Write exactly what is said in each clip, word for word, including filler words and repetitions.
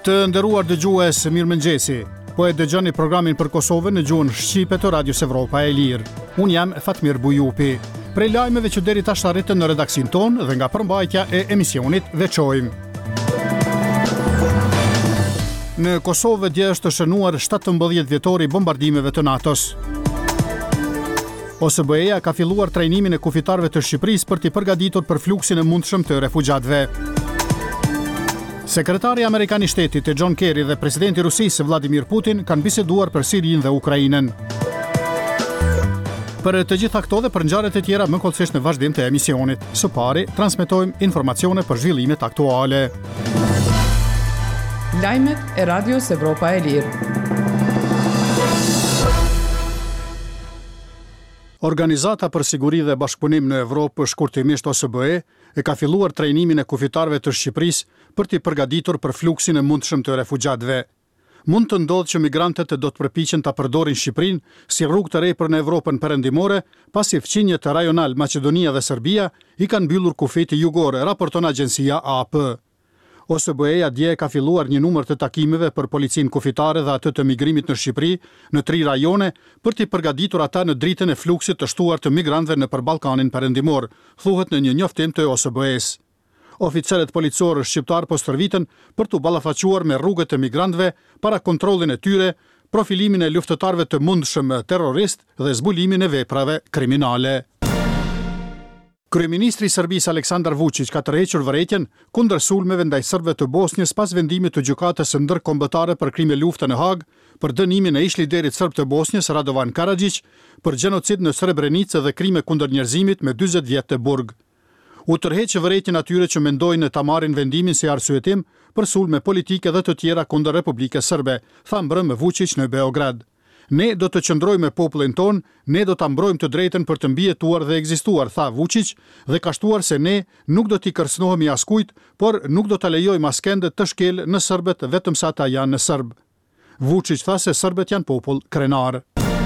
Të nderuar dëgjues, mirëmëngjesi. Po e dëgjoni programin për Kosovën në gjuhën shqipe të Radios Evropa e Lirë. Unë jam Fatmir Bujupi. Prej lajmeve që deri tash arritën në redaksin tonë dhe nga përmbajtja e emisionit veçojmë. Në Kosovë dje është shënuar shtatëmbëdhjetë vjetori bombardimeve të NATO-s. O S B E-ja ka filluar trajnimin e kufitarëve të Shqipërisë për t'i përgatitur për fluksin e mundshëm të refugjatëve. Sekretari Amerikan i Shtetit e John Kerry dhe presidenti i Rusisë Vladimir Putin kanë biseduar për Sirinë dhe Ukrainën. Për të gjitha këto dhe për ngjarjet e tjera më kollësisht në vazhdim të emisionit. Së pari, transmetojmë informacione për zhvillimet aktuale. Lajmet e Radios Evropa e Lirë. Organizata për Siguri dhe Bashkëpunim në Evropë, shkurtimisht O S B E, e ka filluar trajnimin e kufitarëve të Shqipërisë për t'i përgatitur për fluksin e mundshëm të refugjatëve. Mund të ndodhë që migrantët do të përpiqen ta përdorin Shqipërinë si rrugë të re për në Evropën perëndimore, pasi fqinjet rajonal Maqedonia dhe Serbia i kanë mbyllur kufijtë jugore, raporton agjencia A P. O S B E-ja dje ka filluar një numër të takimeve për policinë kufitare dhe atë të migrimit në Shqipëri në tri rajone për t'i përgatitur ata në dritën e fluksit të shtuar të migrantëve nëpër Ballkanin perëndimor, thuhet në një njoftim të O S B E-s. Oficerët policorë shqiptar po stërviten për t'u ballafaquar me rrugët e migrantëve para kontrollin e tyre, profilimin e luftëtarëve të mundshëm terrorist dhe zbulimin e veprave kriminale. Kryeministri i Serbisë Aleksandar Vučić ka tërhequr vërejtjen kundër sulmeve ndaj serbëve të Bosnjës pas vendimit të gjykatës së ndërkombëtare për krime lufte në Hag për dënimin e ish-liderit serb të Bosnjës Radovan Karadžić për gjenocid në Srebrenicë dhe krime kundër njerëzimit me dyzet vjet të burg. U tërheq vërejtjen atyre që mendojnë ta marrin vendimin si arsyetim për sulme politike dhe të tjera kundër Republikës Serbe, tha mbrëm Vučić në Beograd. Ne do të qëndrojmë me popullin ton, ne do ta mbrojmë të drejtën për të mbijetuar dhe ekzistuar, tha Vučić, dhe ka shtuar se ne nuk do t'i kërcënohemi askujt, por nuk do ta lejojmë askënd të shkelë në serbët vetëm sa ata janë në serb. Vučić tha se serbët janë popull krenar.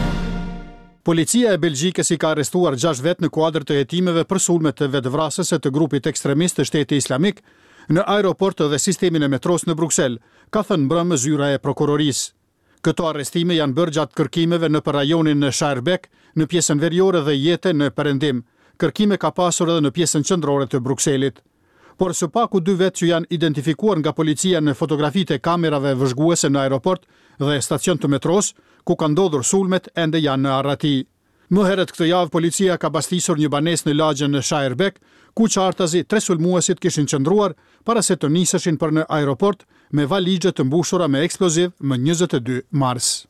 Policia e Belgjikës i ka arrestuar gjashtë vet në kuadër të hetimeve për sulmet të vetvrasëse të grupit ekstremist të Shteti Islamik në aeroport dhe sistemin e metros në Bruksel, ka thënë mbrëmë zyra e prokurorisë. Këto arrestime janë bërë gjatë kërkimeve në për rajonin në Schaerbeek, në pjesën veriore dhe Jete në perëndim. Kërkime ka pasur edhe në pjesën qendrore të Brukselit. Por së paku dy vetë që janë identifikuar nga policia në fotografitë e kamerave vëzhguese në aeroport dhe stacion të metros, ku ka ndodhur sulmet, ende janë në arrati. Më herët këtë javë policia ka bastisur një banesë në lagjen në Schaerbeek, ku qartazi tre sulmuesit kishin qëndruar para se të niseshin për në aeroport me valigje të mbushura me eksploziv më njëzet e dy mars.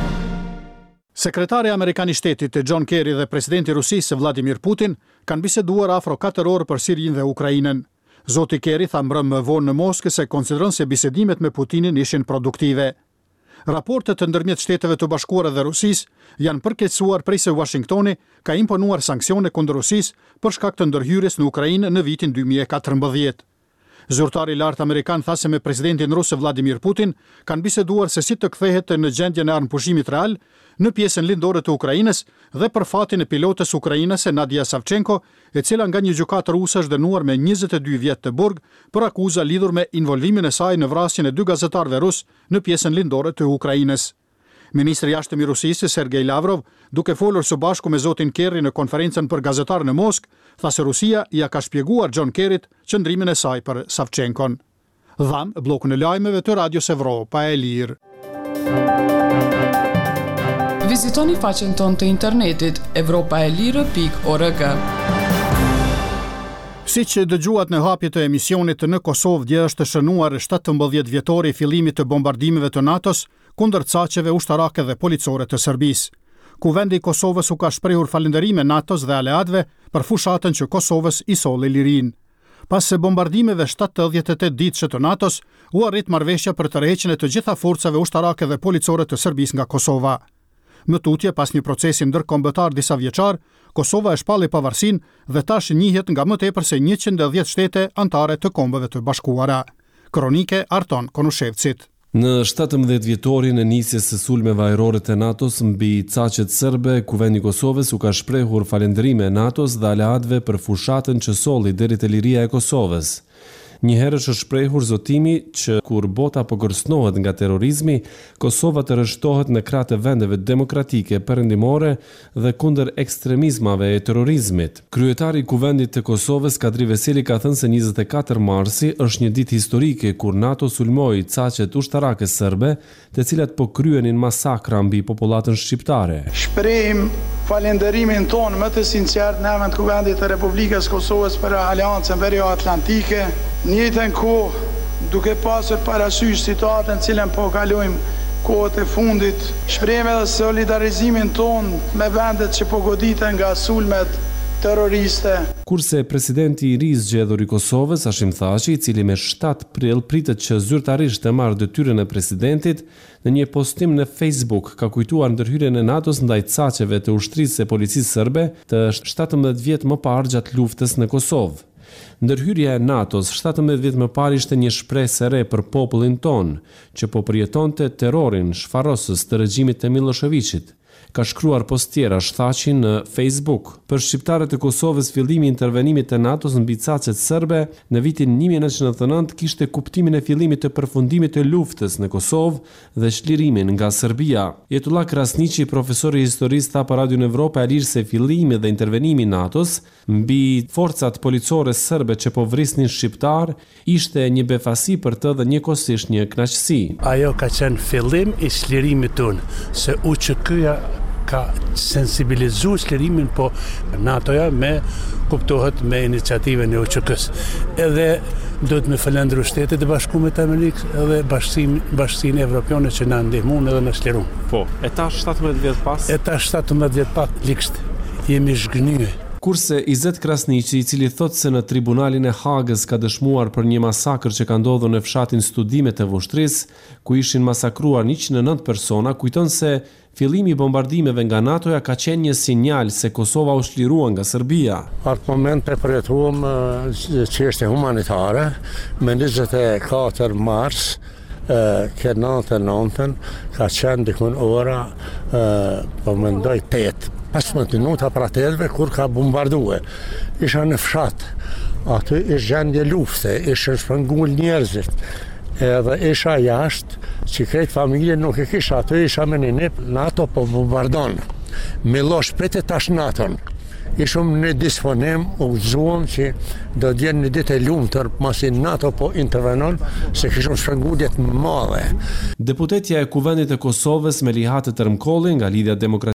Sekretari Amerikan i Shtetit e John Kerry dhe presidenti i Rusisë Vladimir Putin kanë biseduar afro katër orë për Sirinë dhe Ukrainën. Zoti Kerry tha mbrëm më vonë në Moskë se konsideron se bisedimet me Putinin ishin produktive. Raportet të ndërmjet Shteteve të Bashkuara dhe Rusisë janë përkeqësuar prej se Washingtoni ka imponuar sanksione kundër Rusisë për shkak të ndërhyrjes në Ukrainë në vitin dy mijë e katërmbëdhjetë. Zyrtari i lartë amerikan tha se me presidentin rus Vladimir Putin kanë biseduar se si të kthehet në gjendjen e armëpushimit real në pjesën lindore të Ukrainës dhe për fatin e pilotës ukrainase Nadia Savchenko, e cila nga një gjykatë ruse është dënuar me njëzet e dy vjet të burg për akuza lidhur me involvimin e saj në vrasjen e dy gazetarëve rus në pjesën lindore të Ukrainës. Ministri i jashtëm i Rusisë Sergej Lavrov, duke folur së bashku me zotin Kerry në konferencën për gazetarë në Moskë, tha se Rusia ja ka shpjeguar John Kerryt qëndrimin e saj për Savchenkon. Dham bllokun e lajmeve të Radios Evropa e Lirë. Vizitoni faqen tonë të internetit evropaelire pikë org. Si që dëgjuat në hapje të emisionit, në Kosovë dje është shënuar shtatëmbëdhjetë vjetori i fillimit të bombardimeve të NATO-s kundër caqeve ushtarake dhe policore të Serbisë. Kuvendi i Kosovës u ka shprehur falënderime NATO-s dhe aleatëve për fushatën që Kosovës i solli lirinë. Pas se bombardimeve shtatëdhjetë e tetë ditëshe të NATO-s, u arrit marrëveshja për tërheqjen e të gjitha forcave ushtarake dhe policore të Serbisë nga Kosova. Më tutje, pas një procesi ndërkombëtar disa vjeçar, Kosova e shpalli pavarësinë dhe tash njihet nga më tepër se njëqind e dhjetë shtete anëtare të Kombeve të Bashkuara. Kronike Arton Konushevcit. Në shtatëmbëdhjetë vjetorin e nisjes së sulmeve ajrore të NATO-s mbi caqet serbe, Kuvendi i Kosovës u ka shprehur falënderime NATO-s dhe aleatëve për fushatën që solli deri te liria e Kosovës. Një herë është shprehur zotimi që kur bota po kërcënohet nga terrorizmi, Kosova të rreshtohet në krah të vendeve demokratike perëndimore dhe kundër ekstremizmave e terrorizmit. Kryetari i Kuvendit të Kosovës, Kadri Veseli, ka thënë se njëzet e katër marsi është një ditë historike kur NATO sulmoi caqet ushtarake serbe, të cilat po kryenin masakra mbi popullatën shqiptare. Shprehim falenderimin tonë më të sinqert në emër të Kuvendit të Republikës Kosovës për Aleancën Veriut-Atlantike. Në njëjtën kohë, duke pasur parasysh situatën në cilën po kalojmë kohët e fundit, shprehim edhe solidarizimin tonë me vendet që po goditen nga sulmet terroriste. Kurse presidenti i ri i zgjedhur i Kosovës, Hashim Thaçi, i cili me shtatë prill pritet që zyrtarisht të marrë detyrën e presidentit, në një postim në Facebook ka kujtuar ndërhyrjen e NATO-s ndaj caqeve të ushtrisë së policisë serbe të shtatëmbëdhjetë vjet më parë gjatë luftës në Kosovë. Ndërhyrja e NATO-s shtatëmbëdhjetë vjet më parë ishte një shpresë e re për popullin ton, që po përjetonte terrorin shfarosës të regjimit të Miloševićit. Ka shkruar postiera Thaçi në Facebook. Për shqiptarët e Kosovës, fillimi i intervenimit të NATO-s mbi caqet serbe në vitin një mijë nëntëqind e nëntëdhjetë e nëntë kishte kuptimin e fillimit të përfundimit të luftës në Kosovë dhe çlirimin nga Serbia. Jetullah Krasniqi, profesori i historisë, tha për Radio Evropa e Lirë se fillimi dhe intervenimi i NATO-s mbi forcat policore serbe që po vrisnin shqiptar ishte një befasi për të dhe njëkohësisht një kënaqësi. Ajo ka qenë fillim i çlirimit tonë, se U Q K-ja ka sensibilizu çlirimin, po NATO-ja me kuptohet me iniciativën e U Q K-s. Edhe do të me falendëru Shtetet e Bashkuara të Amerikës edhe bashkësinë bashkësinë evropiane që na ndihmuan edhe na çliruan. Po, e tash shtatëmbëdhjetë vjet pas. E tash shtatëmbëdhjetë vjet pas liksht. Jemi zhgënyer. Kurse Izet Krasniqi, i cili thotë se në tribunalin e Hagës ka dëshmuar për një masakër që ka ndodhur në fshatin Studime të Vushtrisë, ku ishin masakruar njëqind e nëntë persona, kujton se fillimi i bombardimeve nga NATO-ja ka qenë një sinjal se Kosova u çlirua nga Serbia. Atë moment e përjetuam çështje humanitare me njëzet e katër mars. Këtë nëntë e nëntën ka qenë dikun ora, po mendoj tetë. pesëmbëdhjetë minuta para tetëve kur ka bombardue. Isha në fshat, aty ishte gjendje lufte, ishte shpërngul njerëzit, edhe isha jashtë, që krejt familje nuk e kisha, aty isha me një nip, NATO po bombardon. Miloš pritet tash NATO-n. Ishëm në disponim, u gëzuam që do të jenë një ditë e lumtur pasi NATO po intervenon, se kishëm shpërngulje të mëdha. Deputetja e Kuvendit të Kosovës, Melihat Termkolli, nga Lidhja Demokratike